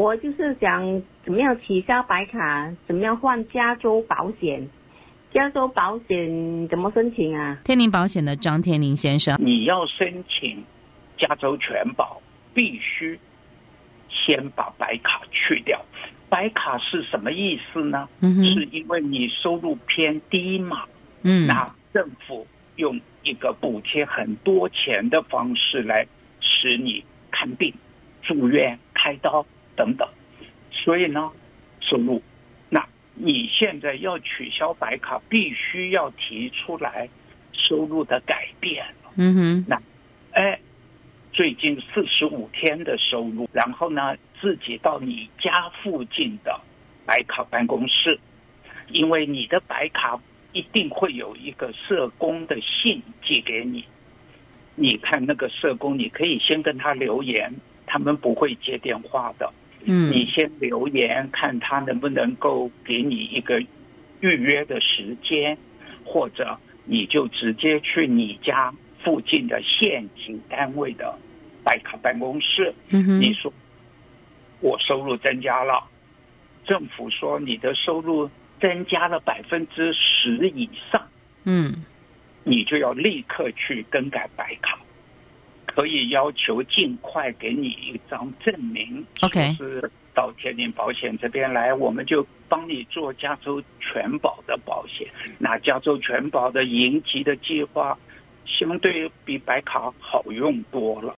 我就是想怎么样取消白卡，怎么样换加州保险？加州保险怎么申请啊？ 天宁保险的张天宁先生， 你要申请加州全保，必须先把白卡去掉。白卡是什么意思呢？是因为你收入偏低嘛，那政府用一个补贴很多钱的方式来使你看病、住院、开刀等等，所以呢，收入，那你现在要取消白卡，必须要提出来收入的改变了。那最近45天的收入，然后呢，自己到你家附近的白卡办公室，因为你的白卡一定会有一个社工的信寄给你。你看那个社工，你可以先跟他留言，他们不会接电话的。你先留言，看他能不能够给你一个预约的时间，或者你就直接去你家附近的县级单位的白卡办公室，你说我收入增加了，政府说你的收入增加了10%以上，你就要立刻去更改白卡，可以要求尽快给你一张证明，就是到天宁保险这边来，我们就帮你做加州全保的保险。那加州全保的银级的计划相对比白卡好用多了。